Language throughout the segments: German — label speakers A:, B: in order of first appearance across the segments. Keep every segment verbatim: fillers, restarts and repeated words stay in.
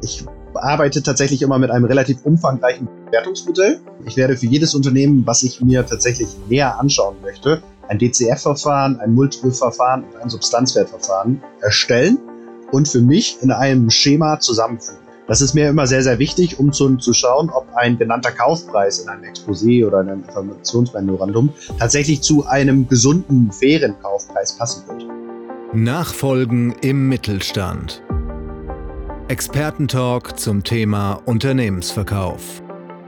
A: Ich arbeite tatsächlich immer mit einem relativ umfangreichen Bewertungsmodell. Ich werde für jedes Unternehmen, was ich mir tatsächlich näher anschauen möchte, ein D C F-Verfahren, ein Multiple-Verfahren und ein Substanzwertverfahren erstellen und für mich in einem Schema zusammenfügen. Das ist mir immer sehr, sehr wichtig, um zu, zu schauen, ob ein genannter Kaufpreis in einem Exposé oder in einem Informationsmemorandum tatsächlich zu einem gesunden, fairen Kaufpreis passen wird.
B: Nachfolgen im Mittelstand. Expertentalk zum Thema Unternehmensverkauf.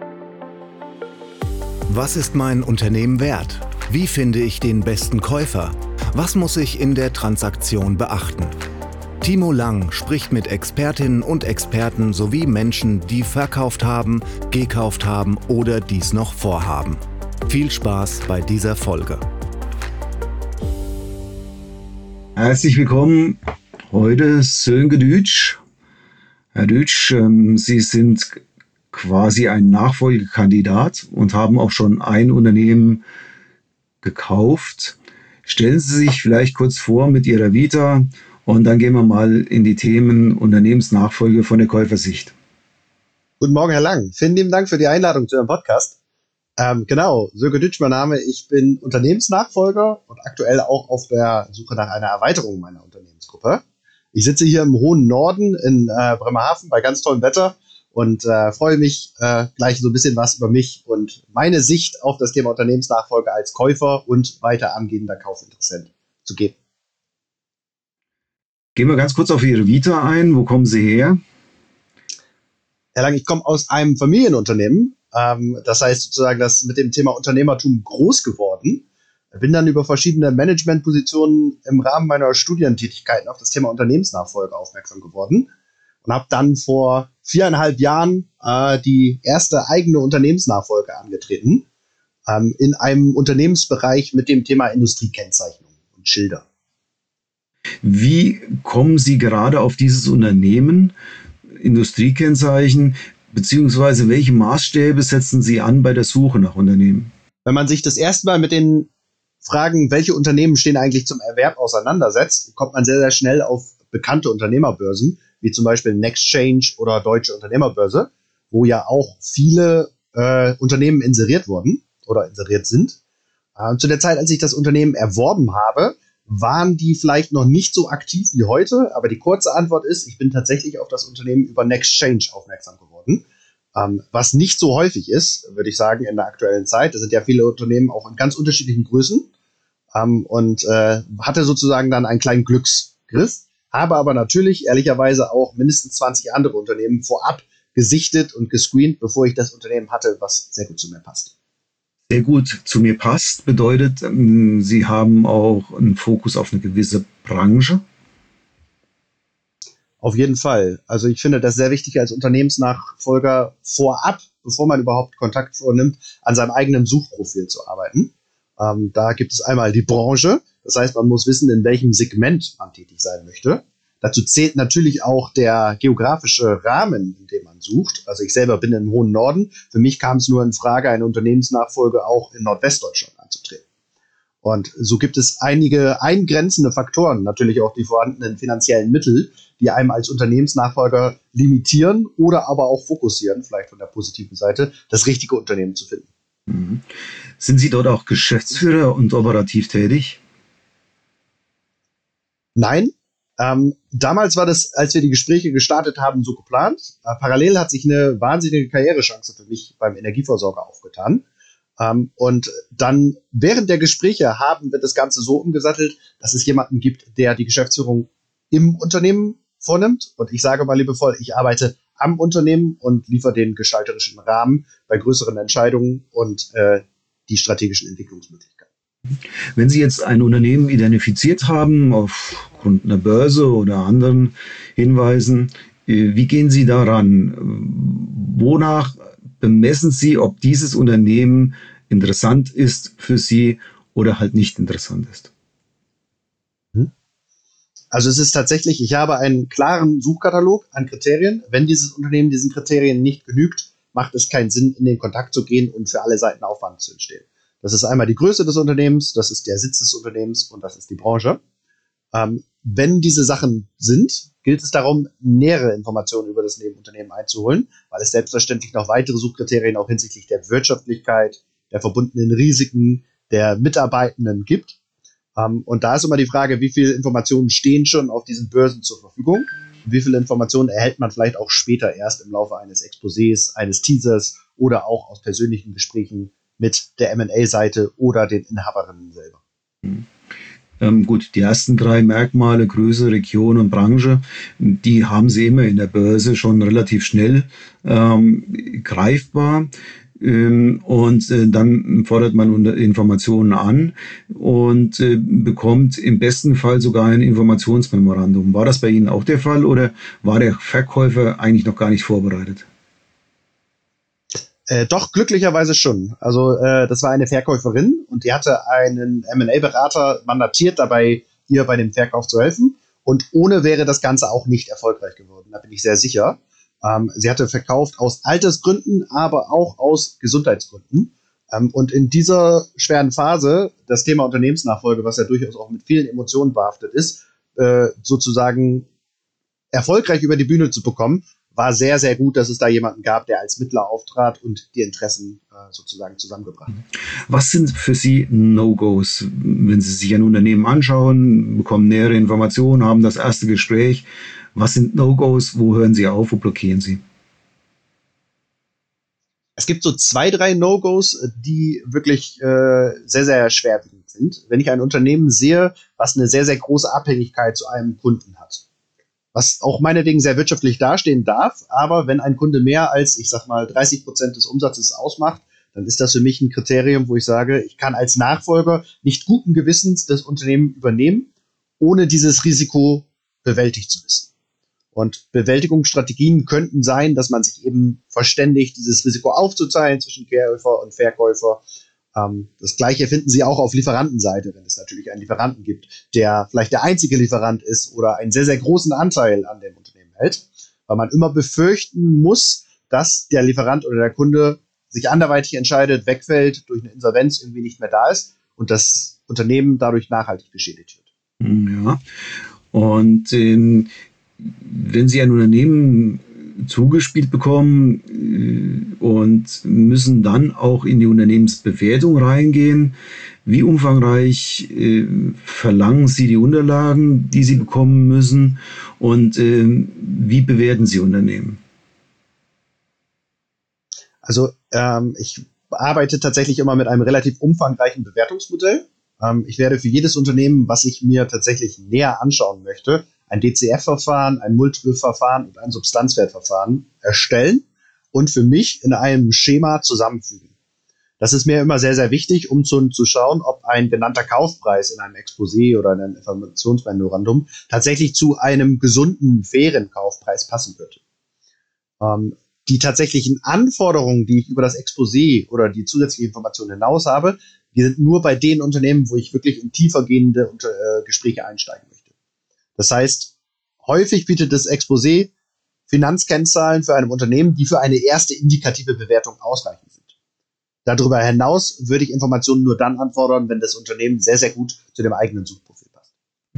B: Was ist mein Unternehmen wert? Wie finde ich den besten Käufer? Was muss ich in der Transaktion beachten? Timo Lang spricht mit Expertinnen und Experten sowie Menschen, die verkauft haben, gekauft haben oder dies noch vorhaben. Viel Spaß bei dieser Folge.
C: Herzlich willkommen heute Sönke Dütsch. Herr Dütsch, ähm, Sie sind quasi ein Nachfolgekandidat und haben auch schon ein Unternehmen gekauft. Stellen Sie sich vielleicht kurz vor mit Ihrer Vita und dann gehen wir mal in die Themen Unternehmensnachfolge von der Käufersicht.
A: Guten Morgen, Herr Lang. Vielen lieben Dank für die Einladung zu Ihrem Podcast. Ähm, genau, Sönke Dütsch, mein Name. Ich bin Unternehmensnachfolger und aktuell auch auf der Suche nach einer Erweiterung meiner Unternehmensgruppe. Ich sitze hier im hohen Norden in äh, Bremerhaven bei ganz tollem Wetter und äh, freue mich, äh, gleich so ein bisschen was über mich und meine Sicht auf das Thema Unternehmensnachfolge als Käufer und weiter angehender Kaufinteressent zu geben.
C: Gehen wir ganz kurz auf Ihre Vita ein. Wo kommen Sie her?
A: Herr Lang, ich komme aus einem Familienunternehmen. Ähm, das heißt sozusagen, das mit dem Thema Unternehmertum groß geworden. Bin dann über verschiedene Managementpositionen im Rahmen meiner Studientätigkeiten auf das Thema Unternehmensnachfolge aufmerksam geworden und habe dann vor viereinhalb Jahren äh, die erste eigene Unternehmensnachfolge angetreten ähm, in einem Unternehmensbereich mit dem Thema Industriekennzeichnung und Schilder.
C: Wie kommen Sie gerade auf dieses Unternehmen, Industriekennzeichen, beziehungsweise welche Maßstäbe setzen Sie an bei der Suche nach Unternehmen?
A: Wenn man sich das erste Mal mit den Fragen, welche Unternehmen stehen eigentlich zum Erwerb auseinandersetzt, kommt man sehr, sehr schnell auf bekannte Unternehmerbörsen, wie zum Beispiel Nextchange oder Deutsche Unternehmerbörse, wo ja auch viele äh, Unternehmen inseriert wurden oder inseriert sind. Äh, zu der Zeit, als ich das Unternehmen erworben habe, waren die vielleicht noch nicht so aktiv wie heute, aber die kurze Antwort ist, ich bin tatsächlich auf das Unternehmen über Nextchange aufmerksam geworden. Ähm, was nicht so häufig ist, würde ich sagen, in der aktuellen Zeit. Das sind ja viele Unternehmen auch in ganz unterschiedlichen Größen ähm, und äh, hatte sozusagen dann einen kleinen Glücksgriff, habe aber natürlich ehrlicherweise auch mindestens zwanzig andere Unternehmen vorab gesichtet und gescreent, bevor ich das Unternehmen hatte, was sehr gut zu mir passt.
C: Sehr gut zu mir passt bedeutet, Sie haben auch einen Fokus auf eine gewisse Branche.
A: Auf jeden Fall. Also ich finde das sehr wichtig als Unternehmensnachfolger vorab, bevor man überhaupt Kontakt vornimmt, an seinem eigenen Suchprofil zu arbeiten. Ähm, da gibt es einmal die Branche. Das heißt, man muss wissen, in welchem Segment man tätig sein möchte. Dazu zählt natürlich auch der geografische Rahmen, in dem man sucht. Also ich selber bin im hohen Norden. Für mich kam es nur in Frage, eine Unternehmensnachfolge auch in Nordwestdeutschland anzutreten. Und so gibt es einige eingrenzende Faktoren, natürlich auch die vorhandenen finanziellen Mittel, die einem als Unternehmensnachfolger limitieren oder aber auch fokussieren, vielleicht von der positiven Seite, das richtige Unternehmen zu finden.
C: Mhm. Sind Sie dort auch Geschäftsführer und operativ tätig?
A: Nein. Ähm, damals war das, als wir die Gespräche gestartet haben, so geplant. Äh, parallel hat sich eine wahnsinnige Karrierechance für mich beim Energieversorger aufgetan. Um, und dann während der Gespräche haben wir das Ganze so umgesattelt, dass es jemanden gibt, der die Geschäftsführung im Unternehmen vornimmt. Und ich sage mal liebevoll, ich arbeite am Unternehmen und liefere den gestalterischen Rahmen bei größeren Entscheidungen und äh, die strategischen Entwicklungsmöglichkeiten.
C: Wenn Sie jetzt ein Unternehmen identifiziert haben, aufgrund einer Börse oder anderen Hinweisen, wie gehen Sie daran? Wonach bemessen Sie, ob dieses Unternehmen interessant ist für Sie oder halt nicht interessant ist?
A: Also es ist tatsächlich, ich habe einen klaren Suchkatalog an Kriterien. Wenn dieses Unternehmen diesen Kriterien nicht genügt, macht es keinen Sinn, in den Kontakt zu gehen und für alle Seiten Aufwand zu entstehen. Das ist einmal die Größe des Unternehmens, das ist der Sitz des Unternehmens und das ist die Branche. Ähm, wenn diese Sachen sind, gilt es darum, nähere Informationen über das Nebenunternehmen einzuholen, weil es selbstverständlich noch weitere Suchkriterien auch hinsichtlich der Wirtschaftlichkeit, der verbundenen Risiken, der Mitarbeitenden gibt. Um, und da ist immer die Frage, wie viele Informationen stehen schon auf diesen Börsen zur Verfügung und wie viele Informationen erhält man vielleicht auch später erst im Laufe eines Exposés, eines Teasers oder auch aus persönlichen Gesprächen mit der M und A-Seite oder den Inhaberinnen selber.
C: Mhm. Ähm, gut, die ersten drei Merkmale, Größe, Region und Branche, die haben Sie immer in der Börse schon relativ schnell ähm, greifbar. Und äh, dann fordert man Informationen an und äh, bekommt im besten Fall sogar ein Informationsmemorandum. War das bei Ihnen auch der Fall oder war der Verkäufer eigentlich noch gar nicht vorbereitet?
A: Äh, doch, glücklicherweise schon. Also äh, das war eine Verkäuferin und die hatte einen M und A-Berater mandatiert, dabei ihr bei dem Verkauf zu helfen. Und ohne wäre das Ganze auch nicht erfolgreich geworden, da bin ich sehr sicher. Ähm, sie hatte verkauft aus Altersgründen, aber auch aus Gesundheitsgründen. Ähm, und in dieser schweren Phase, das Thema Unternehmensnachfolge, was ja durchaus auch mit vielen Emotionen behaftet ist, äh, sozusagen erfolgreich über die Bühne zu bekommen, war sehr, sehr gut, dass es da jemanden gab, der als Mittler auftrat und die Interessen äh, sozusagen zusammengebracht hat.
C: Was sind für Sie No-Gos, wenn Sie sich ein Unternehmen anschauen, bekommen nähere Informationen, haben das erste Gespräch? Was sind No-Gos? Wo hören Sie auf? Wo blockieren Sie?
A: Es gibt so zwei, drei No-Gos, die wirklich äh, sehr, sehr schwerwiegend sind. Wenn ich ein Unternehmen sehe, was eine sehr, sehr große Abhängigkeit zu einem Kunden hat, was auch meinetwegen sehr wirtschaftlich dastehen darf, aber wenn ein Kunde mehr als, ich sag mal, dreißig Prozent des Umsatzes ausmacht, dann ist das für mich ein Kriterium, wo ich sage, ich kann als Nachfolger nicht guten Gewissens das Unternehmen übernehmen, ohne dieses Risiko bewältigt zu wissen. Und Bewältigungsstrategien könnten sein, dass man sich eben verständigt, dieses Risiko aufzuteilen zwischen Käufer und Verkäufer. Ähm, das Gleiche finden Sie auch auf Lieferantenseite, wenn es natürlich einen Lieferanten gibt, der vielleicht der einzige Lieferant ist oder einen sehr, sehr großen Anteil an dem Unternehmen hält, weil man immer befürchten muss, dass der Lieferant oder der Kunde sich anderweitig entscheidet, wegfällt, durch eine Insolvenz irgendwie nicht mehr da ist und das Unternehmen dadurch nachhaltig geschädigt wird.
C: Ja, und ähm, wenn Sie ein Unternehmen zugespielt bekommen äh, und müssen dann auch in die Unternehmensbewertung reingehen, wie umfangreich äh, verlangen Sie die Unterlagen, die Sie bekommen müssen und äh, wie bewerten Sie Unternehmen?
A: Also ähm, ich arbeite tatsächlich immer mit einem relativ umfangreichen Bewertungsmodell. Ähm, ich werde für jedes Unternehmen, was ich mir tatsächlich näher anschauen möchte, ein D C F-Verfahren, ein Multiple-Verfahren und ein Substanzwertverfahren erstellen und für mich in einem Schema zusammenfügen. Das ist mir immer sehr, sehr wichtig, um zu, zu schauen, ob ein genannter Kaufpreis in einem Exposé oder in einem Informationsmemorandum tatsächlich zu einem gesunden, fairen Kaufpreis passen könnte. Ähm, die tatsächlichen Anforderungen, die ich über das Exposé oder die zusätzliche Information hinaus habe, die sind nur bei den Unternehmen, wo ich wirklich in tiefer gehende äh, Gespräche einsteigen möchte. Das heißt, häufig bietet das Exposé Finanzkennzahlen für ein Unternehmen, die für eine erste indikative Bewertung ausreichend sind. Darüber hinaus würde ich Informationen nur dann anfordern, wenn das Unternehmen sehr, sehr gut zu dem eigenen Suchprofil passt.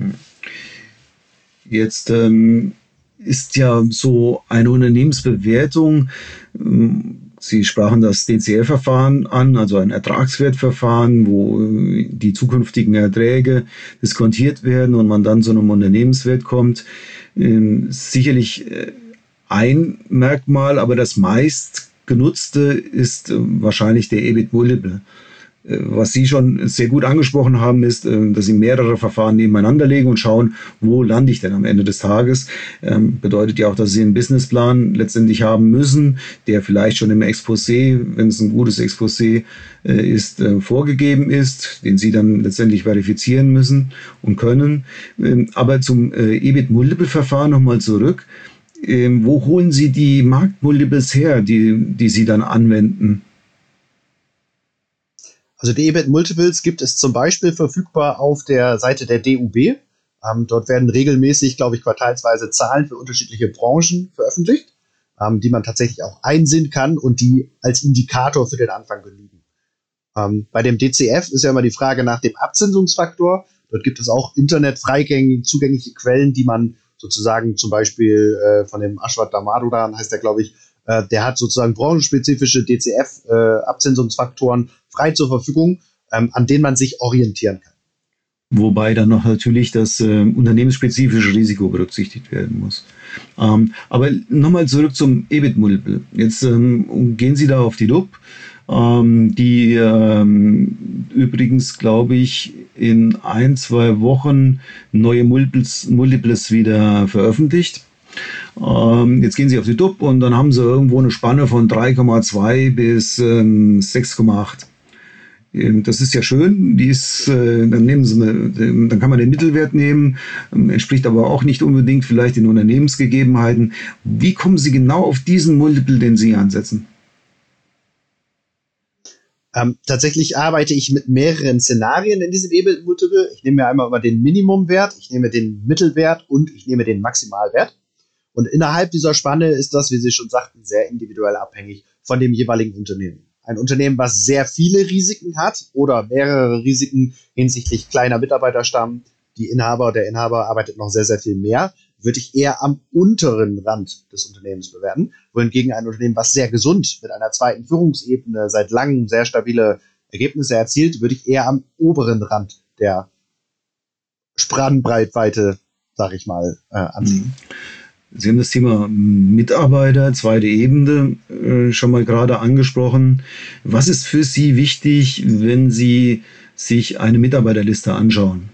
C: Jetzt ähm, ist ja so eine Unternehmensbewertung, ähm, Sie sprachen das D C F-Verfahren an, also ein Ertragswertverfahren, wo die zukünftigen Erträge diskontiert werden und man dann zu einem Unternehmenswert kommt. Ähm, sicherlich ein Merkmal, aber das meist genutzte ist äh, wahrscheinlich der E B I T-Multiple. Äh, was Sie schon sehr gut angesprochen haben, ist, äh, dass Sie mehrere Verfahren nebeneinander legen und schauen, wo lande ich denn am Ende des Tages. Ähm, bedeutet ja auch, dass Sie einen Businessplan letztendlich haben müssen, der vielleicht schon im Exposé, wenn es ein gutes Exposé äh, ist, äh, vorgegeben ist, den Sie dann letztendlich verifizieren müssen und können. Ähm, aber zum äh, E B I T-Multiple-Verfahren nochmal zurück. Ähm, wo holen Sie die Marktmultiples her, die, die Sie dann anwenden?
A: Also die E B I T-Multiples gibt es zum Beispiel verfügbar auf der Seite der D U B. Ähm, dort werden regelmäßig, glaube ich, quartalsweise Zahlen für unterschiedliche Branchen veröffentlicht, ähm, die man tatsächlich auch einsehen kann und die als Indikator für den Anfang genügen. Ähm, bei dem D C F ist ja immer die Frage nach dem Abzinsungsfaktor. Dort gibt es auch internetfreigängig zugängliche Quellen, die man sozusagen zum Beispiel äh, von dem Ashwat Damodaran heißt der, glaube ich, äh, der hat sozusagen branchenspezifische D C F-Abzinsungsfaktoren äh, frei zur Verfügung, ähm, an denen man sich orientieren kann.
C: Wobei dann noch natürlich das äh, unternehmensspezifische Risiko berücksichtigt werden muss. Ähm, aber nochmal zurück zum E B I T-Multiple. Jetzt ähm, gehen Sie da auf die D U P, ähm, die ähm, übrigens, glaube ich, in ein, zwei Wochen neue Multiples, Multiples wieder veröffentlicht. Ähm, jetzt gehen Sie auf die D U P und dann haben Sie irgendwo eine Spanne von drei Komma zwei bis ähm, sechs Komma acht. Das ist ja schön, die ist, äh, dann nehmen Sie eine, dann kann man den Mittelwert nehmen, ähm, entspricht aber auch nicht unbedingt vielleicht den Unternehmensgegebenheiten. Wie kommen Sie genau auf diesen Multiple, den Sie ansetzen?
A: Ähm, tatsächlich arbeite ich mit mehreren Szenarien in diesem E B I T-Multiple. Ich nehme mir einmal immer den Minimumwert, ich nehme den Mittelwert und ich nehme den Maximalwert. Und innerhalb dieser Spanne ist das, wie Sie schon sagten, sehr individuell abhängig von dem jeweiligen Unternehmen. Ein Unternehmen, was sehr viele Risiken hat oder mehrere Risiken hinsichtlich kleiner Mitarbeiterstamm, die Inhaber, der Inhaber arbeitet noch sehr, sehr viel mehr, würde ich eher am unteren Rand des Unternehmens bewerten. Wohingegen ein Unternehmen, was sehr gesund mit einer zweiten Führungsebene seit langem sehr stabile Ergebnisse erzielt, würde ich eher am oberen Rand der Spannbreitweite, sag ich mal, äh, ansehen.
C: Sie haben das Thema Mitarbeiter, zweite Ebene, äh, schon mal gerade angesprochen. Was ist für Sie wichtig, wenn Sie sich eine Mitarbeiterliste anschauen?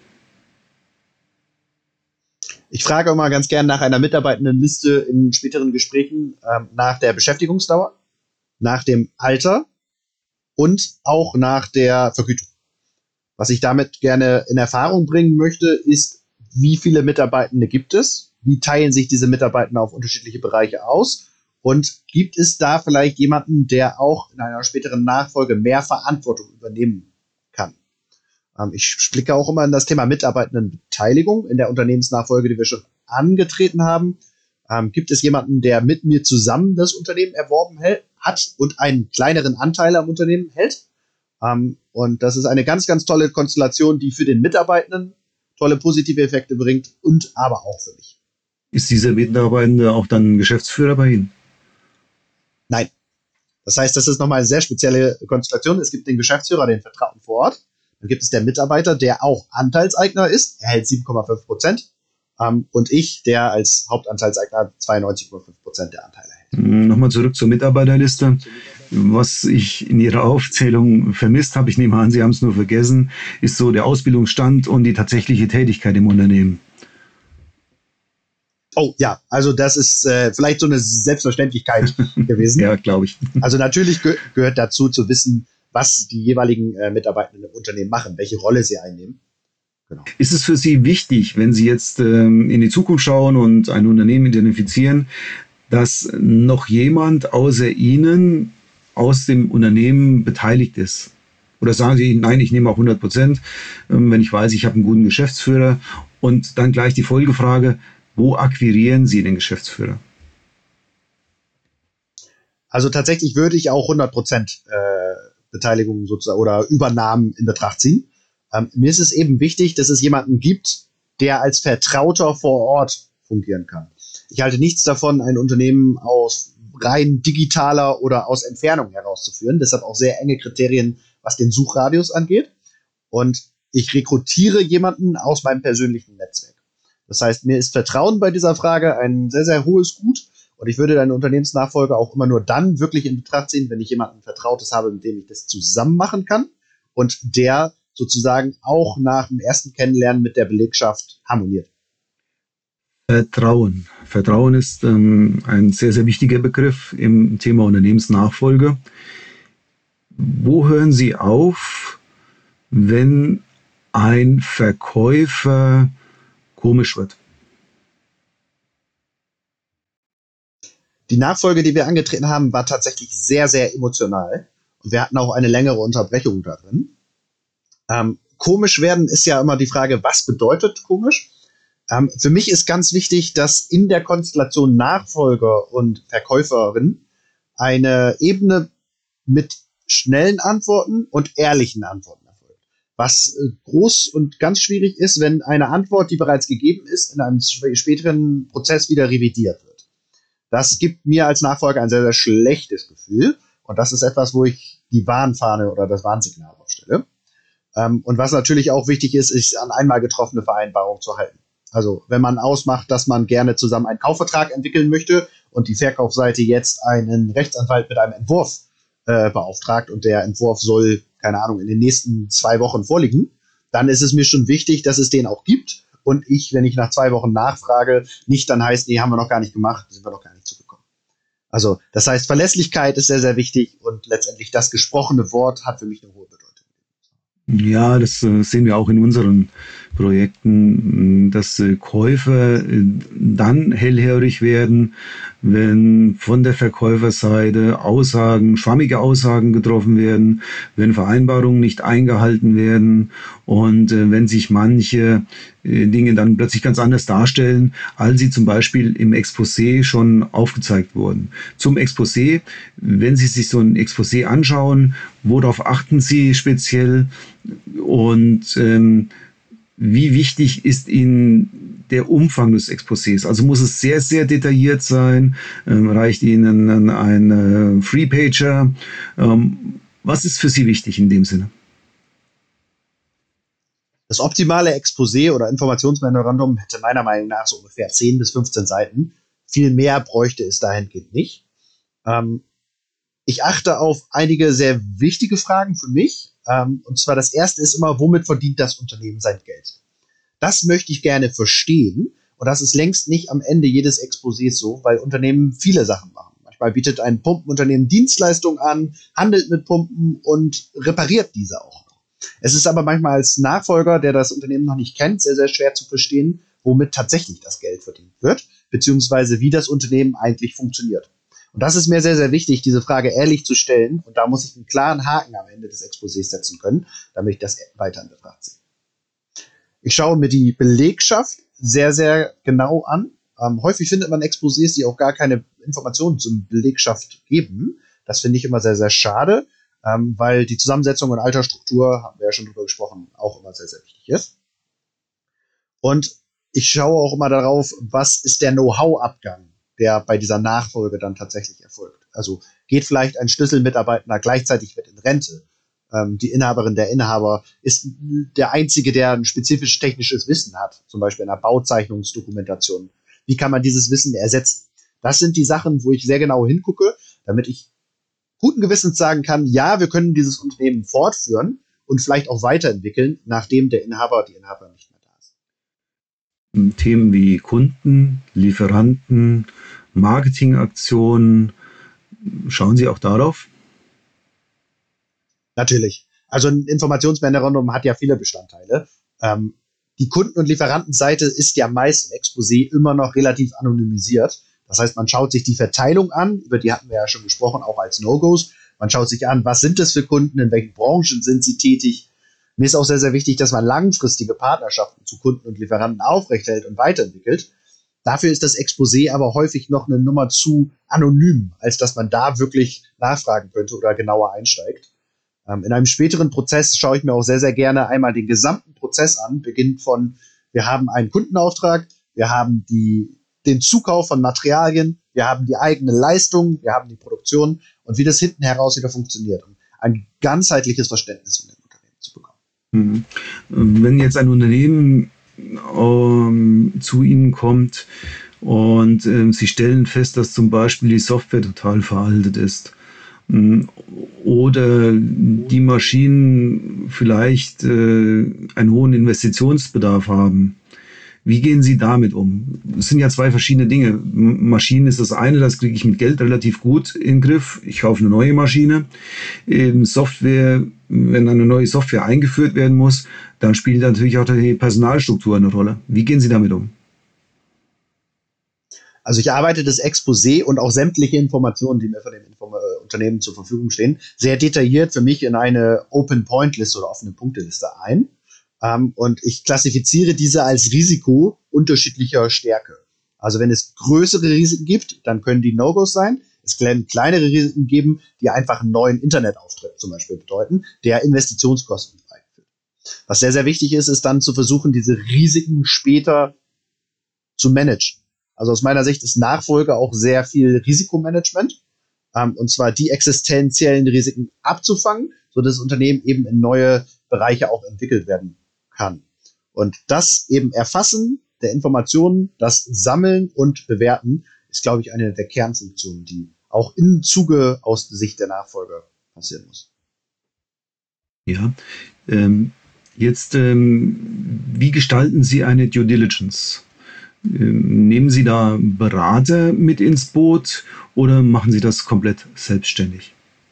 A: Ich frage immer ganz gern nach einer Mitarbeitendenliste in späteren Gesprächen ähm, nach der Beschäftigungsdauer, nach dem Alter und auch nach der Vergütung. Was ich damit gerne in Erfahrung bringen möchte, ist, wie viele Mitarbeitende gibt es? Wie teilen sich diese Mitarbeitenden auf unterschiedliche Bereiche aus? Und gibt es da vielleicht jemanden, der auch in einer späteren Nachfolge mehr Verantwortung übernehmen kann? Ähm, ich blicke auch immer in das Thema Mitarbeitendenbeteiligung in der Unternehmensnachfolge, die wir schon angetreten haben. Ähm, gibt es jemanden, der mit mir zusammen das Unternehmen erworben hält, hat und einen kleineren Anteil am Unternehmen hält? Ähm, und das ist eine ganz, ganz tolle Konstellation, die für den Mitarbeitenden tolle positive Effekte bringt und aber auch für mich.
C: Ist dieser Mitarbeitende auch dann Geschäftsführer bei Ihnen?
A: Nein. Das heißt, das ist nochmal eine sehr spezielle Konstellation. Es gibt den Geschäftsführer, den Vertrauten vor Ort. Dann gibt es der Mitarbeiter, der auch Anteilseigner ist, erhält sieben Komma fünf Prozent. Ähm, und ich, der als Hauptanteilseigner zweiundneunzig Komma fünf Prozent der Anteile hält.
C: Nochmal zurück zur Mitarbeiterliste. Was ich in Ihrer Aufzählung vermisst habe, ich nehme an, Sie haben es nur vergessen, ist so der Ausbildungsstand und die tatsächliche Tätigkeit im Unternehmen.
A: Oh ja, also das ist äh, vielleicht so eine Selbstverständlichkeit gewesen.
C: Ja, glaube ich.
A: Also natürlich ge- gehört dazu zu wissen, was die jeweiligen äh, Mitarbeitenden im Unternehmen machen, welche Rolle sie einnehmen. Genau.
C: Ist es für Sie wichtig, wenn Sie jetzt ähm, in die Zukunft schauen und ein Unternehmen identifizieren, dass noch jemand außer Ihnen aus dem Unternehmen beteiligt ist? Oder sagen Sie, nein, ich nehme auch hundert Prozent, ähm, wenn ich weiß, ich habe einen guten Geschäftsführer. Und dann gleich die Folgefrage, wo akquirieren Sie den Geschäftsführer?
A: Also tatsächlich würde ich auch hundert Prozent äh, Beteiligung sozusagen oder Übernahmen in Betracht ziehen. Ähm, mir ist es eben wichtig, dass es jemanden gibt, der als Vertrauter vor Ort fungieren kann. Ich halte nichts davon, ein Unternehmen aus rein digitaler oder aus Entfernung herauszuführen. Deshalb auch sehr enge Kriterien, was den Suchradius angeht. Und ich rekrutiere jemanden aus meinem persönlichen Netzwerk. Das heißt, mir ist Vertrauen bei dieser Frage ein sehr, sehr hohes Gut. Und ich würde deine Unternehmensnachfolge auch immer nur dann wirklich in Betracht ziehen, wenn ich jemanden Vertrautes habe, mit dem ich das zusammen machen kann und der sozusagen auch nach dem ersten Kennenlernen mit der Belegschaft harmoniert.
C: Vertrauen. Vertrauen ist ähm, ein sehr, sehr wichtiger Begriff im Thema Unternehmensnachfolge. Wo hören Sie auf, wenn ein Verkäufer komisch wird?
A: Die Nachfolge, die wir angetreten haben, war tatsächlich sehr, sehr emotional. Und wir hatten auch eine längere Unterbrechung darin. Ähm, komisch werden ist ja immer die Frage, was bedeutet komisch? Ähm, für mich ist ganz wichtig, dass in der Konstellation Nachfolger und Verkäuferin eine Ebene mit schnellen Antworten und ehrlichen Antworten erfolgt. Was äh, groß und ganz schwierig ist, wenn eine Antwort, die bereits gegeben ist, in einem späteren Prozess wieder revidiert wird. Das gibt mir als Nachfolger ein sehr, sehr schlechtes Gefühl. Und das ist etwas, wo ich die Warnfahne oder das Warnsignal aufstelle. Ähm, und was natürlich auch wichtig ist, ist an einmal getroffene Vereinbarung zu halten. Also wenn man ausmacht, dass man gerne zusammen einen Kaufvertrag entwickeln möchte und die Verkaufsseite jetzt einen Rechtsanwalt mit einem Entwurf äh, beauftragt und der Entwurf soll, keine Ahnung, in den nächsten zwei Wochen vorliegen, dann ist es mir schon wichtig, dass es den auch gibt und ich, wenn ich nach zwei Wochen nachfrage, nicht dann heißt, nee, haben wir noch gar nicht gemacht, sind wir noch gar nicht zugekommen. Also das heißt, Verlässlichkeit ist sehr, sehr wichtig und letztendlich das gesprochene Wort hat für mich eine hohe Bedeutung.
C: Ja, das äh, sehen wir auch in unseren Projekten, dass äh, Käufer äh, dann hellhörig werden, wenn von der Verkäuferseite Aussagen, schwammige Aussagen getroffen werden, wenn Vereinbarungen nicht eingehalten werden und äh, wenn sich manche äh, Dinge dann plötzlich ganz anders darstellen, als sie zum Beispiel im Exposé schon aufgezeigt wurden. Zum Exposé, wenn Sie sich so ein Exposé anschauen, worauf achten Sie speziell und ähm, wie wichtig ist Ihnen der Umfang des Exposés? Also muss es sehr, sehr detailliert sein? Ähm, reicht Ihnen ein äh, Free-Pager? Ähm, was ist für Sie wichtig in dem Sinne?
A: Das optimale Exposé oder Informationsmemorandum hätte meiner Meinung nach so ungefähr zehn bis fünfzehn Seiten. Viel mehr bräuchte es dahingehend nicht. Ähm, ich achte auf einige sehr wichtige Fragen für mich. Ähm, und zwar das erste ist immer, womit verdient das Unternehmen sein Geld? Das möchte ich gerne verstehen. Und das ist längst nicht am Ende jedes Exposés so, weil Unternehmen viele Sachen machen. Manchmal bietet ein Pumpenunternehmen Dienstleistungen an, handelt mit Pumpen und repariert diese auch noch. Es ist aber manchmal als Nachfolger, der das Unternehmen noch nicht kennt, sehr, sehr schwer zu verstehen, womit tatsächlich das Geld verdient wird, beziehungsweise wie das Unternehmen eigentlich funktioniert. Und das ist mir sehr, sehr wichtig, diese Frage ehrlich zu stellen. Und da muss ich einen klaren Haken am Ende des Exposés setzen können, damit ich das weiter in Betracht ziehe. Ich schaue mir die Belegschaft sehr, sehr genau an. Ähm, häufig findet man Exposés, die auch gar keine Informationen zur Belegschaft geben. Das finde ich immer sehr, sehr schade, ähm, weil die Zusammensetzung und Altersstruktur, haben wir ja schon drüber gesprochen, auch immer sehr, sehr wichtig ist. Und ich schaue auch immer darauf, was ist der Know-how-Abgang, der bei dieser Nachfolge dann tatsächlich erfolgt. Also geht vielleicht ein Schlüsselmitarbeiter gleichzeitig mit in Rente. Ähm, die Inhaberin, der Inhaber ist der Einzige, der ein spezifisches technisches Wissen hat, zum Beispiel in einer Bauzeichnungsdokumentation. Wie kann man dieses Wissen ersetzen? Das sind die Sachen, wo ich sehr genau hingucke, damit ich guten Gewissens sagen kann, ja, wir können dieses Unternehmen fortführen und vielleicht auch weiterentwickeln, nachdem der Inhaber, die Inhaber nicht mehr da ist.
C: Themen wie Kunden, Lieferanten, Marketingaktionen, schauen Sie auch darauf?
A: Natürlich. Also ein Informationsmemorandum hat ja viele Bestandteile. Ähm, die Kunden- und Lieferantenseite ist ja meist im Exposé immer noch relativ anonymisiert. Das heißt, man schaut sich die Verteilung an, über die hatten wir ja schon gesprochen, auch als No-Gos. Man schaut sich an, was sind das für Kunden, in welchen Branchen sind sie tätig. Mir ist auch sehr, sehr wichtig, dass man langfristige Partnerschaften zu Kunden und Lieferanten aufrechterhält und weiterentwickelt. Dafür ist das Exposé aber häufig noch eine Nummer zu anonym, als dass man da wirklich nachfragen könnte oder genauer einsteigt. Ähm, in einem späteren Prozess schaue ich mir auch sehr, sehr gerne einmal den gesamten Prozess an, beginnt von, wir haben einen Kundenauftrag, wir haben die, den Zukauf von Materialien, wir haben die eigene Leistung, wir haben die Produktion und wie das hinten heraus wieder funktioniert, um ein ganzheitliches Verständnis von dem Unternehmen zu bekommen.
C: Wenn jetzt ein Unternehmen ähm, zu Ihnen kommt und ähm, Sie stellen fest, dass zum Beispiel die Software total veraltet ist, oder die Maschinen vielleicht äh, einen hohen Investitionsbedarf haben. Wie gehen Sie damit um? Es sind ja zwei verschiedene Dinge. Maschinen ist das eine, das kriege ich mit Geld relativ gut in den Griff. Ich kaufe eine neue Maschine. Eben Software, wenn eine neue Software eingeführt werden muss, dann spielt natürlich auch die Personalstruktur eine Rolle. Wie gehen Sie damit um?
A: Also ich arbeite das Exposé und auch sämtliche Informationen, die mir von dem Inform- äh, Unternehmen zur Verfügung stehen, sehr detailliert für mich in eine Open-Point-Liste oder offene Punkteliste ein. Ähm, und ich klassifiziere diese als Risiko unterschiedlicher Stärke. Also wenn es größere Risiken gibt, dann können die No-Gos sein. Es können kleinere Risiken geben, die einfach einen neuen Internetauftritt zum Beispiel bedeuten, der Investitionskosten einführt. Was sehr, sehr wichtig ist, ist dann zu versuchen, diese Risiken später zu managen. Also aus meiner Sicht ist Nachfolge auch sehr viel Risikomanagement, ähm, und zwar die existenziellen Risiken abzufangen, sodass das Unternehmen eben in neue Bereiche auch entwickelt werden kann. Und das eben Erfassen der Informationen, das Sammeln und Bewerten ist, glaube ich, eine der Kernfunktionen, die auch im Zuge aus Sicht der Nachfolger passieren muss.
C: Ja, ähm, jetzt, ähm, wie gestalten Sie eine Due Diligence? Ähm, nehmen Sie da Berater mit ins Boot oder machen Sie das komplett selbstständig?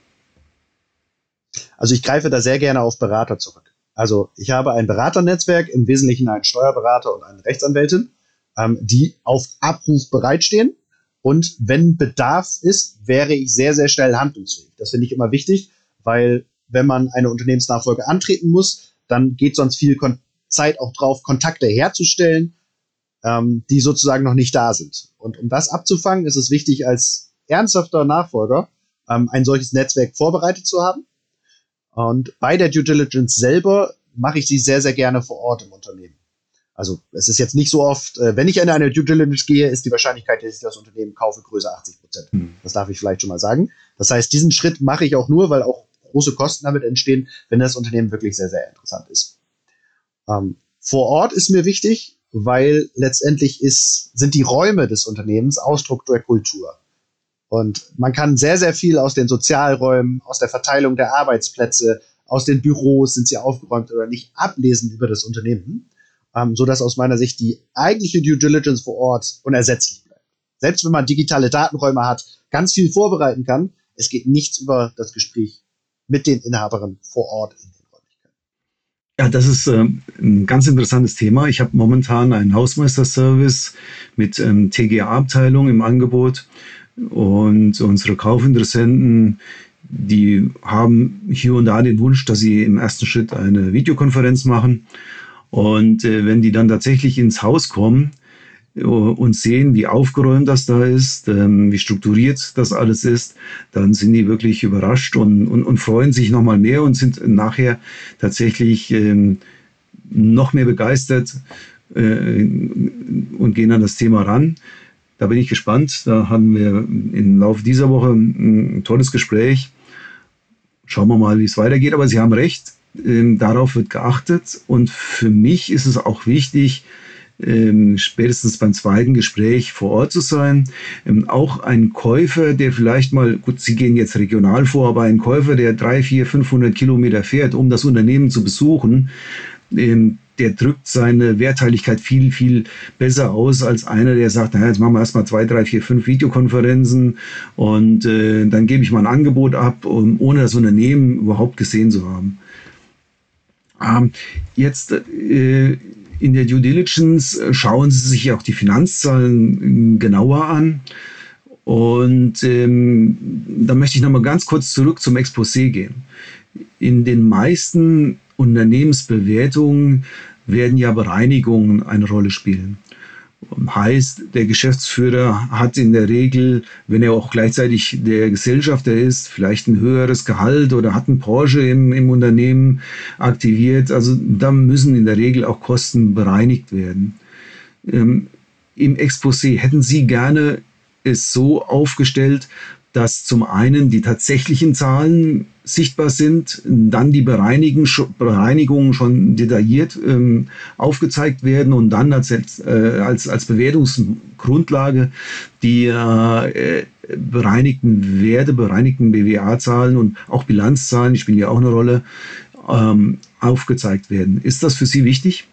A: Also ich greife da sehr gerne auf Berater zurück. Also ich habe ein Beraternetzwerk, im Wesentlichen einen Steuerberater und eine Rechtsanwältin, ähm, die auf Abruf bereitstehen. Und wenn Bedarf ist, wäre ich sehr, sehr schnell handlungsfähig. Das finde ich immer wichtig, weil wenn man eine Unternehmensnachfolge antreten muss, dann geht sonst viel Kon- Zeit auch drauf, Kontakte herzustellen, ähm, die sozusagen noch nicht da sind. Und um das abzufangen, ist es wichtig, als ernsthafter Nachfolger ähm, ein solches Netzwerk vorbereitet zu haben. Und bei der Due Diligence selber mache ich sie sehr, sehr gerne vor Ort im Unternehmen. Also es ist jetzt nicht so oft, äh, wenn ich in eine Due Diligence gehe, ist die Wahrscheinlichkeit, dass ich das Unternehmen kaufe, größer achtzig Prozent.
C: Hm.
A: Das darf ich vielleicht schon mal sagen. Das heißt, diesen Schritt mache ich auch nur, weil auch große Kosten damit entstehen, wenn das Unternehmen wirklich sehr, sehr interessant ist. Ähm, vor Ort ist mir wichtig, weil letztendlich ist, sind die Räume des Unternehmens Ausdruck der Kultur. Und man kann sehr, sehr viel aus den Sozialräumen, aus der Verteilung der Arbeitsplätze, aus den Büros, sind sie aufgeräumt oder nicht, ablesen über das Unternehmen, ähm, sodass aus meiner Sicht die eigentliche Due Diligence vor Ort unersetzlich bleibt. Selbst wenn man digitale Datenräume hat, ganz viel vorbereiten kann, es geht nichts über das Gespräch mit den Inhaberinnen vor Ort in den Räumlichkeiten.
C: Ja, das ist ähm, ein ganz interessantes Thema. Ich habe momentan einen Hausmeisterservice mit ähm, T G A-Abteilung im Angebot. Und unsere Kaufinteressenten, die haben hier und da den Wunsch, dass sie im ersten Schritt eine Videokonferenz machen. Und äh, wenn die dann tatsächlich ins Haus kommen äh, und sehen, wie aufgeräumt das da ist, ähm, wie strukturiert das alles ist, dann sind die wirklich überrascht und, und, und freuen sich nochmal mehr und sind nachher tatsächlich ähm, noch mehr begeistert äh, und gehen an das Thema ran. Da bin ich gespannt. Da haben wir im Laufe dieser Woche ein tolles Gespräch. Schauen wir mal, wie es weitergeht. Aber Sie haben recht, ähm, darauf wird geachtet. Und für mich ist es auch wichtig, ähm, spätestens beim zweiten Gespräch vor Ort zu sein. Ähm, auch ein Käufer, der vielleicht mal, gut, Sie gehen jetzt regional vor, aber ein Käufer, der drei, vier, fünfhundert Kilometer fährt, um das Unternehmen zu besuchen, ähm, der drückt seine Werthaltigkeit viel, viel besser aus als einer, der sagt, naja, jetzt machen wir erstmal zwei, drei, vier, fünf Videokonferenzen und äh, dann gebe ich mal ein Angebot ab, um, ohne das Unternehmen überhaupt gesehen zu haben. Ähm, jetzt äh, in der Due Diligence schauen Sie sich auch die Finanzzahlen genauer an. Und ähm, da möchte ich nochmal ganz kurz zurück zum Exposé gehen. In den meisten Unternehmensbewertungen werden ja Bereinigungen eine Rolle spielen. Heißt, der Geschäftsführer hat in der Regel, wenn er auch gleichzeitig der Gesellschafter ist, vielleicht ein höheres Gehalt oder hat einen Porsche im, im Unternehmen aktiviert. Also da müssen in der Regel auch Kosten bereinigt werden. Ähm, im Exposé hätten Sie gerne es so aufgestellt, dass zum einen die tatsächlichen Zahlen sichtbar sind, dann die Bereinigungen schon detailliert ähm, aufgezeigt werden und dann als, äh, als, als Bewertungsgrundlage die äh, bereinigten Werte, bereinigten B W A-Zahlen und auch Bilanzzahlen, die spielen ja auch eine Rolle, ähm, aufgezeigt werden. Ist das für Sie wichtig?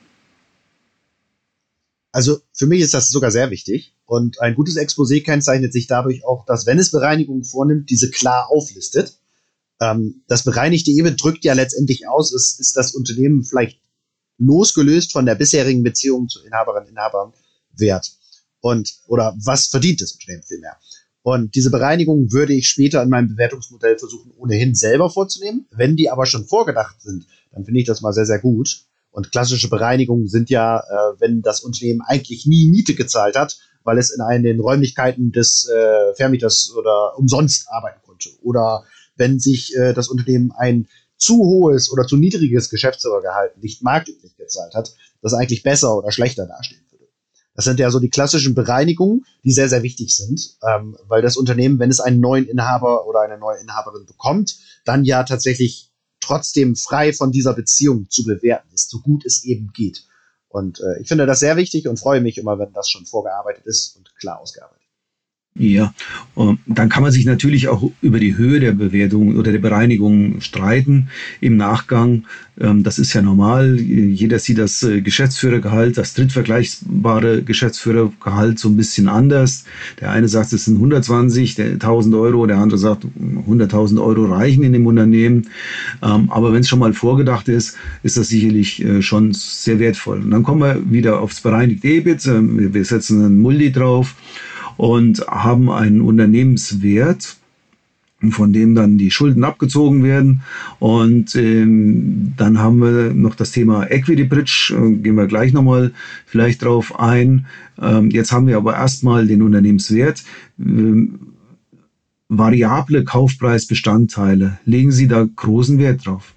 A: Also für mich ist das sogar sehr wichtig. Und ein gutes Exposé kennzeichnet sich dadurch auch, dass, wenn es Bereinigungen vornimmt, diese klar auflistet. Ähm, das bereinigte E B I T drückt ja letztendlich aus, ist, ist das Unternehmen vielleicht losgelöst von der bisherigen Beziehung zu Inhaberinnen und Inhabern wert. Und, oder was verdient das Unternehmen vielmehr? Und diese Bereinigung würde ich später in meinem Bewertungsmodell versuchen, ohnehin selber vorzunehmen. Wenn die aber schon vorgedacht sind, dann finde ich das mal sehr, sehr gut. Und klassische Bereinigungen sind ja, äh, wenn das Unternehmen eigentlich nie Miete gezahlt hat, weil es in einen, den Räumlichkeiten des äh, Vermieters oder umsonst arbeiten konnte. Oder wenn sich äh, das Unternehmen ein zu hohes oder zu niedriges Geschäftsführergehalt nicht marktüblich gezahlt hat, das eigentlich besser oder schlechter dastehen würde. Das sind ja so die klassischen Bereinigungen, die sehr, sehr wichtig sind, ähm, weil das Unternehmen, wenn es einen neuen Inhaber oder eine neue Inhaberin bekommt, dann ja tatsächlich trotzdem frei von dieser Beziehung zu bewerten ist, so gut es eben geht. Und äh, ich finde das sehr wichtig und freue mich immer, wenn das schon vorgearbeitet ist und klar ausgearbeitet.
C: Ja, ähm, dann kann man sich natürlich auch über die Höhe der Bewertung oder der Bereinigung streiten im Nachgang. Ähm, Das ist ja normal. Jeder sieht das äh, Geschäftsführergehalt, das drittvergleichbare Geschäftsführergehalt so ein bisschen anders. Der eine sagt, es sind hundertzwanzigtausend Euro, der andere sagt, hunderttausend Euro reichen in dem Unternehmen. Ähm, Aber wenn es schon mal vorgedacht ist, ist das sicherlich äh, schon sehr wertvoll. Und dann kommen wir wieder aufs bereinigte E B I T. Ähm, Wir setzen einen Multi drauf und haben einen Unternehmenswert, von dem dann die Schulden abgezogen werden. Und ähm, dann haben wir noch das Thema Equity Bridge, äh, gehen wir gleich nochmal vielleicht drauf ein. Ähm, jetzt haben wir aber erstmal den Unternehmenswert. Ähm, variable Kaufpreisbestandteile, legen Sie da großen Wert drauf?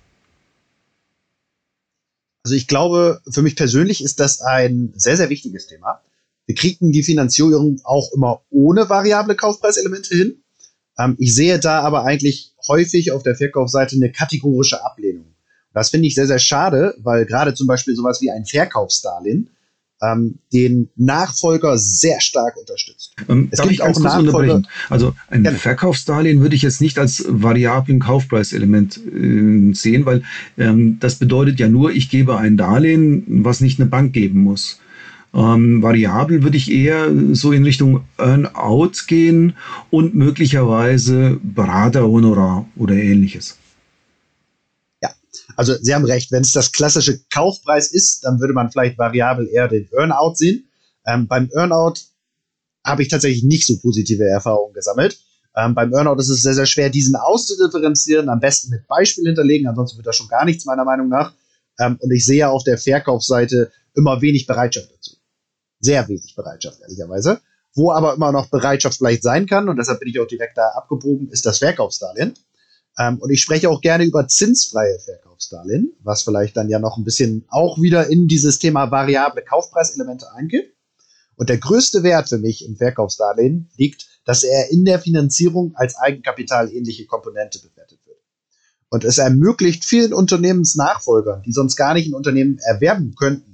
A: Also ich glaube, für mich persönlich ist das ein sehr, sehr wichtiges Thema. Wir kriegen die Finanzierung auch immer ohne variable Kaufpreiselemente hin. Ähm, ich sehe da aber eigentlich häufig auf der Verkaufsseite eine kategorische Ablehnung. Das finde ich sehr, sehr schade, weil gerade zum Beispiel sowas wie ein Verkaufsdarlehen ähm, den Nachfolger sehr stark unterstützt.
C: Ähm,
A: Es
C: darf
A: gibt
C: ich ganz
A: auch
C: kurz
A: Nachfolger.
C: unterbrechen? Also ein
A: Gerne.
C: Verkaufsdarlehen würde ich jetzt nicht als variablen Kaufpreiselement äh, sehen, weil ähm, das bedeutet ja nur, ich gebe ein Darlehen, was nicht eine Bank geben muss. Ähm, variabel würde ich eher so in Richtung Earn-out gehen und möglicherweise Beraterhonorar oder ähnliches.
A: Ja, also Sie haben recht, wenn es das klassische Kaufpreis ist, dann würde man vielleicht variabel eher den Earn-out sehen. Ähm, beim Earn-out habe ich tatsächlich nicht so positive Erfahrungen gesammelt. Ähm, beim Earn-out ist es sehr, sehr schwer, diesen auszudifferenzieren, am besten mit Beispiel hinterlegen, ansonsten wird das schon gar nichts meiner Meinung nach. Ähm, und ich sehe auf der Verkaufsseite immer wenig Bereitschaft dazu. Sehr wenig Bereitschaft, ehrlicherweise. Wo aber immer noch Bereitschaft vielleicht sein kann, und deshalb bin ich auch direkt da abgebogen, ist das Verkaufsdarlehen. Ähm, und ich spreche auch gerne über zinsfreie Verkaufsdarlehen, was vielleicht dann ja noch ein bisschen auch wieder in dieses Thema variable Kaufpreiselemente eingeht. Und der größte Wert für mich im Verkaufsdarlehen liegt, dass er in der Finanzierung als eigenkapitalähnliche Komponente bewertet wird. Und es ermöglicht vielen Unternehmensnachfolgern, die sonst gar nicht ein Unternehmen erwerben könnten,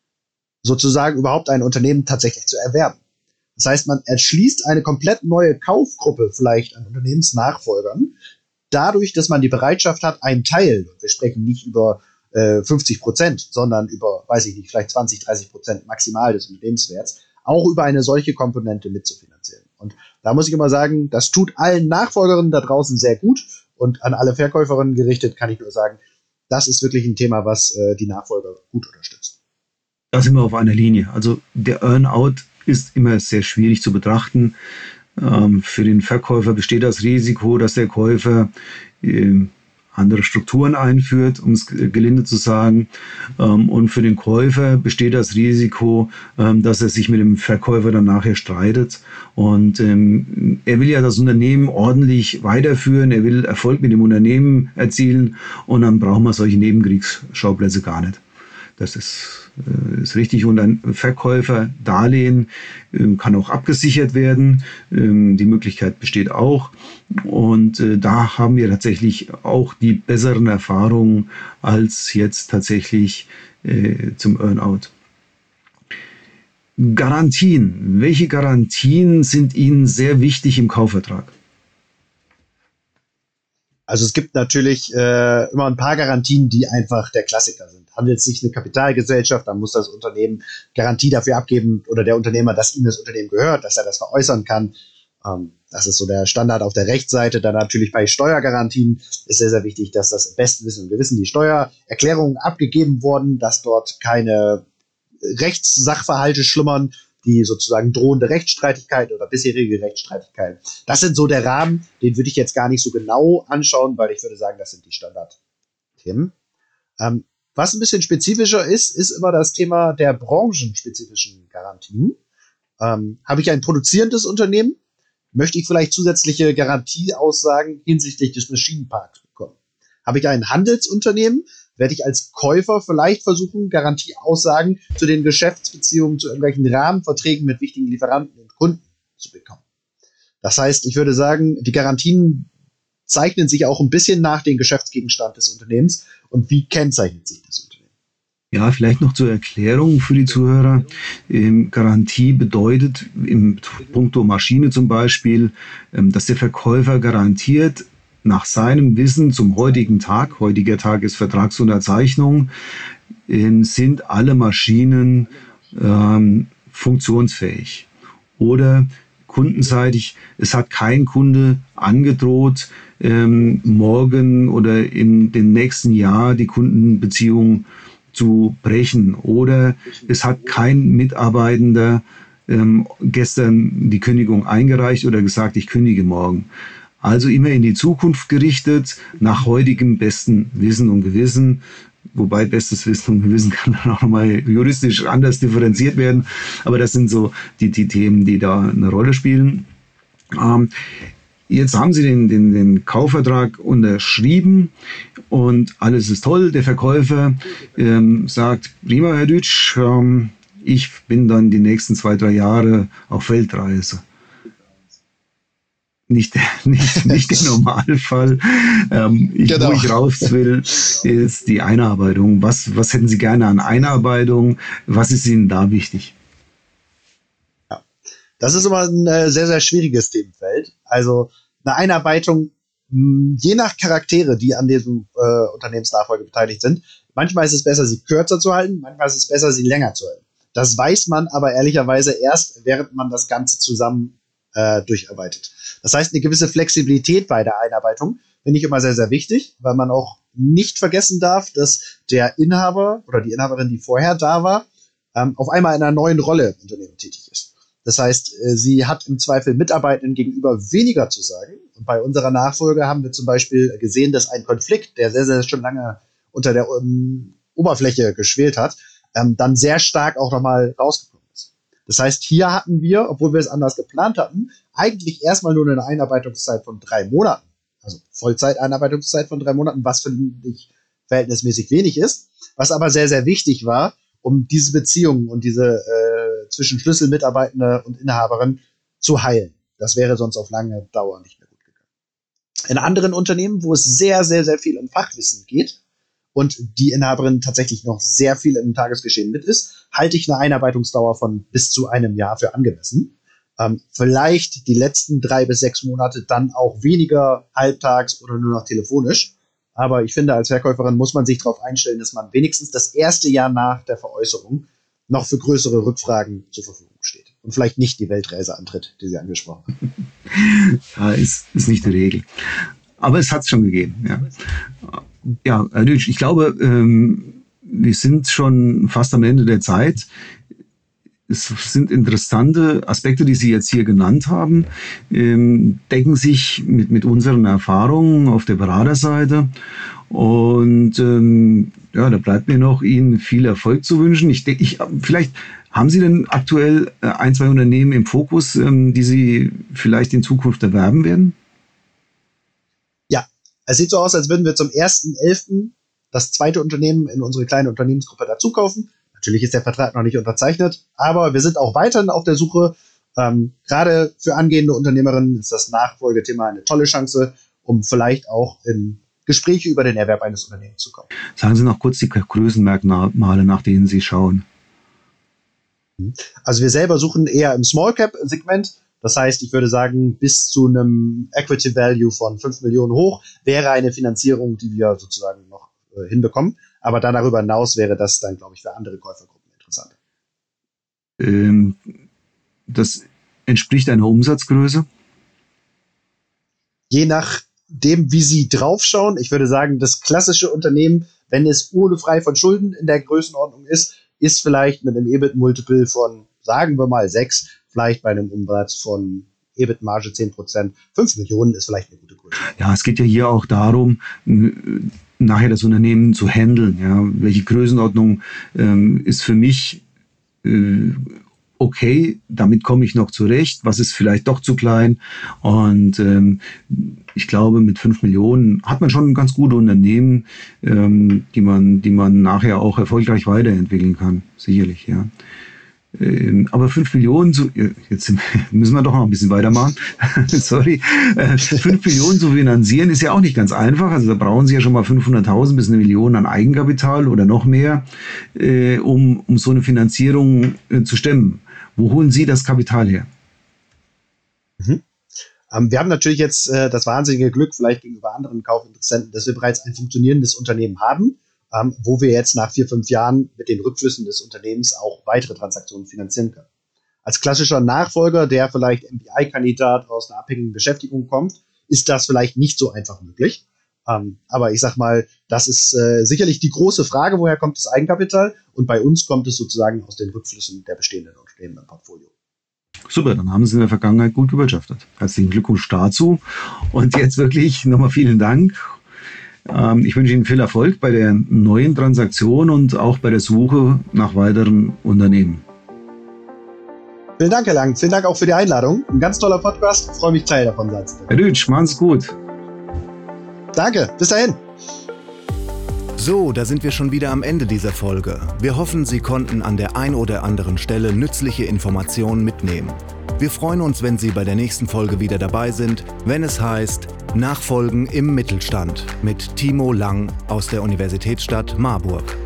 A: sozusagen überhaupt ein Unternehmen tatsächlich zu erwerben. Das heißt, man erschließt eine komplett neue Kaufgruppe vielleicht an Unternehmensnachfolgern, dadurch, dass man die Bereitschaft hat, einen Teil, wir sprechen nicht über äh, fünfzig Prozent, sondern über, weiß ich nicht, vielleicht zwanzig, dreißig Prozent maximal des Unternehmenswerts, auch über eine solche Komponente mitzufinanzieren. Und da muss ich immer sagen, das tut allen Nachfolgerinnen da draußen sehr gut, und an alle Verkäuferinnen gerichtet kann ich nur sagen, das ist wirklich ein Thema, was äh, die Nachfolger gut unterstützt.
C: Da sind wir auf einer Linie. Also der Earn-out ist immer sehr schwierig zu betrachten. Ähm, für den Verkäufer besteht das Risiko, dass der Käufer äh, andere Strukturen einführt, um es gelinde zu sagen. Ähm, und für den Käufer besteht das Risiko, ähm, dass er sich mit dem Verkäufer dann nachher streitet. Und ähm, er will ja das Unternehmen ordentlich weiterführen, er will Erfolg mit dem Unternehmen erzielen, und dann brauchen wir solche Nebenkriegsschauplätze gar nicht. Das ist, äh, ist richtig. Und ein Verkäuferdarlehen äh, kann auch abgesichert werden. Ähm, die Möglichkeit besteht auch. Und äh, da haben wir tatsächlich auch die besseren Erfahrungen als jetzt tatsächlich äh, zum Earn-out. Garantien. Welche Garantien sind Ihnen sehr wichtig im Kaufvertrag?
A: Also es gibt natürlich äh, immer ein paar Garantien, die einfach der Klassiker sind. Handelt es sich eine Kapitalgesellschaft, dann muss das Unternehmen Garantie dafür abgeben oder der Unternehmer, dass ihm das Unternehmen gehört, dass er das veräußern kann. Ähm, das ist so der Standard auf der Rechtsseite. Dann natürlich bei Steuergarantien ist sehr, sehr wichtig, dass das im besten Wissen und Gewissen die Steuererklärungen abgegeben wurden, dass dort keine Rechtssachverhalte schlummern, die sozusagen drohende Rechtsstreitigkeit oder bisherige Rechtsstreitigkeit. Das sind so der Rahmen, den würde ich jetzt gar nicht so genau anschauen, weil ich würde sagen, das sind die Standardthemen. Ähm, was ein bisschen spezifischer ist, ist immer das Thema der branchenspezifischen Garantien. Ähm, habe ich ein produzierendes Unternehmen, möchte ich vielleicht zusätzliche Garantieaussagen hinsichtlich des Maschinenparks bekommen. Habe ich ein Handelsunternehmen, werde ich als Käufer vielleicht versuchen, Garantieaussagen zu den Geschäftsbeziehungen, zu irgendwelchen Rahmenverträgen mit wichtigen Lieferanten und Kunden zu bekommen. Das heißt, ich würde sagen, die Garantien zeichnen sich auch ein bisschen nach dem Geschäftsgegenstand des Unternehmens und wie kennzeichnet sich das Unternehmen.
C: Ja, vielleicht noch zur Erklärung für die Zuhörer. Ähm, Garantie bedeutet im Punkto Maschine zum Beispiel, ähm, dass der Verkäufer garantiert nach seinem Wissen zum heutigen Tag, heutiger Tag ist Vertragsunterzeichnung, ähm, sind alle Maschinen ähm, funktionsfähig. Oder kundenseitig, es hat kein Kunde angedroht, ähm, morgen oder in dem nächsten Jahr die Kundenbeziehung zu brechen. Oder es hat kein Mitarbeitender ähm, gestern die Kündigung eingereicht oder gesagt, ich kündige morgen. Also immer in die Zukunft gerichtet, nach heutigem besten Wissen und Gewissen. Wobei bestes Wissen und Gewissen kann dann auch nochmal juristisch anders differenziert werden. Aber das sind so die, die Themen, die da eine Rolle spielen. Ähm, Jetzt haben Sie den, den, den Kaufvertrag unterschrieben und alles ist toll. Der Verkäufer ähm, sagt, prima, Herr Dütsch, ähm, ich bin dann die nächsten zwei, drei Jahre auf Weltreise. Nicht, nicht, nicht der Normalfall. Ähm, ich, genau. Wo ich raus will, ist die Einarbeitung. Was, was hätten Sie gerne an Einarbeitung? Was ist Ihnen da wichtig?
A: Das ist immer ein äh, sehr, sehr schwieriges Themenfeld. Also eine Einarbeitung, mh, je nach Charaktere, die an diesem äh, Unternehmensnachfolge beteiligt sind. Manchmal ist es besser, sie kürzer zu halten, manchmal ist es besser, sie länger zu halten. Das weiß man aber ehrlicherweise erst, während man das Ganze zusammen äh, durcharbeitet. Das heißt, eine gewisse Flexibilität bei der Einarbeitung finde ich immer sehr, sehr wichtig, weil man auch nicht vergessen darf, dass der Inhaber oder die Inhaberin, die vorher da war, ähm, auf einmal in einer neuen Rolle im Unternehmen tätig ist. Das heißt, sie hat im Zweifel Mitarbeitenden gegenüber weniger zu sagen. Und bei unserer Nachfolge haben wir zum Beispiel gesehen, dass ein Konflikt, der sehr, sehr schon lange unter der um, Oberfläche geschwelt hat, ähm, dann sehr stark auch nochmal rausgekommen ist. Das heißt, hier hatten wir, obwohl wir es anders geplant hatten, eigentlich erstmal nur eine Einarbeitungszeit von drei Monaten. Also Vollzeit-Einarbeitungszeit von drei Monaten, was für mich verhältnismäßig wenig ist, was aber sehr, sehr wichtig war, um diese Beziehungen und diese äh, zwischen Schlüsselmitarbeitende und Inhaberin zu heilen. Das wäre sonst auf lange Dauer nicht mehr gut gegangen. In anderen Unternehmen, wo es sehr, sehr, sehr viel um Fachwissen geht und die Inhaberin tatsächlich noch sehr viel im Tagesgeschehen mit ist, halte ich eine Einarbeitungsdauer von bis zu einem Jahr für angemessen. Ähm, vielleicht die letzten drei bis sechs Monate dann auch weniger halbtags oder nur noch telefonisch. Aber ich finde, als Verkäuferin muss man sich darauf einstellen, dass man wenigstens das erste Jahr nach der Veräußerung noch für größere Rückfragen zur Verfügung steht. Und vielleicht nicht die Weltreise antritt, die Sie angesprochen haben.
C: Ja, ist, ist nicht die Regel. Aber es hat es schon gegeben. Ja, ja, Herr Dütsch, ich glaube, ähm, wir sind schon fast am Ende der Zeit. Es sind interessante Aspekte, die Sie jetzt hier genannt haben, ähm, decken sich mit, mit unseren Erfahrungen auf der Beraterseite. Und ähm, ja, da bleibt mir noch, Ihnen viel Erfolg zu wünschen. Ich denke, ich, vielleicht haben Sie denn aktuell ein, zwei Unternehmen im Fokus, ähm, die Sie vielleicht in Zukunft erwerben werden?
A: Ja, es sieht so aus, als würden wir zum ersten elften das zweite Unternehmen in unsere kleine Unternehmensgruppe dazukaufen. Natürlich ist der Vertrag noch nicht unterzeichnet, aber wir sind auch weiterhin auf der Suche. Ähm, gerade für angehende Unternehmerinnen ist das Nachfolgethema eine tolle Chance, um vielleicht auch in Gespräche über den Erwerb eines Unternehmens zu kommen.
C: Sagen Sie noch kurz die Größenmerkmale, nach denen Sie schauen.
A: Also wir selber suchen eher im Small-Cap-Segment. Das heißt, ich würde sagen, bis zu einem Equity Value von fünf Millionen hoch wäre eine Finanzierung, die wir sozusagen noch äh, hinbekommen. Aber dann darüber hinaus wäre das dann, glaube ich, für andere Käufergruppen interessant.
C: Ähm, das entspricht einer Umsatzgröße?
A: Je nachdem, wie Sie draufschauen. Ich würde sagen, das klassische Unternehmen, wenn es ohne frei von Schulden in der Größenordnung ist, ist vielleicht mit einem E B I T-Multiple von, sagen wir mal, sechs, vielleicht bei einem Umsatz von E B I T-Marge zehn Prozent. fünf Millionen ist vielleicht eine gute Größe.
C: Ja, es geht ja hier auch darum, nachher das Unternehmen zu handeln. Ja, welche Größenordnung ähm, ist für mich äh, okay, damit komme ich noch zurecht, was ist vielleicht doch zu klein. Und ähm, ich glaube, mit fünf Millionen hat man schon ganz gute Unternehmen, ähm, die man, die man nachher auch erfolgreich weiterentwickeln kann, sicherlich, ja. Ähm, aber fünf Millionen, zu, jetzt müssen wir doch noch ein bisschen weitermachen, sorry, äh, fünf Millionen zu finanzieren ist ja auch nicht ganz einfach, also da brauchen Sie ja schon mal fünfhunderttausend bis eine Million an Eigenkapital oder noch mehr, äh, um, um so eine Finanzierung äh, zu stemmen. Wo holen Sie das Kapital her?
A: Mhm. Ähm, wir haben natürlich jetzt äh, das wahnsinnige Glück, vielleicht gegenüber anderen Kaufinteressenten, dass wir bereits ein funktionierendes Unternehmen haben, ähm, wo wir jetzt nach vier, fünf Jahren mit den Rückflüssen des Unternehmens auch weitere Transaktionen finanzieren können. Als klassischer Nachfolger, der vielleicht M B I-Kandidat aus einer abhängigen Beschäftigung kommt, ist das vielleicht nicht so einfach möglich. Ähm, aber ich sag mal, das ist äh, sicherlich die große Frage, woher kommt das Eigenkapital? Und bei uns kommt es sozusagen aus den Rückflüssen der bestehenden Unternehmen im Portfolio.
C: Super, dann haben Sie in der Vergangenheit gut gewirtschaftet. Herzlichen Glückwunsch dazu. Und jetzt wirklich nochmal vielen Dank. Ähm, ich wünsche Ihnen viel Erfolg bei der neuen Transaktion und auch bei der Suche nach weiteren Unternehmen.
A: Vielen Dank, Herr Lang. Vielen Dank auch für die Einladung. Ein ganz toller Podcast. Ich freue mich, Teil davon sein zu können.
C: Herr Dütsch, machen Sie gut.
A: Danke. Bis dahin.
B: So, da sind wir schon wieder am Ende dieser Folge. Wir hoffen, Sie konnten an der ein oder anderen Stelle nützliche Informationen mitnehmen. Wir freuen uns, wenn Sie bei der nächsten Folge wieder dabei sind, wenn es heißt Nachfolgen im Mittelstand mit Timo Lang aus der Universitätsstadt Marburg.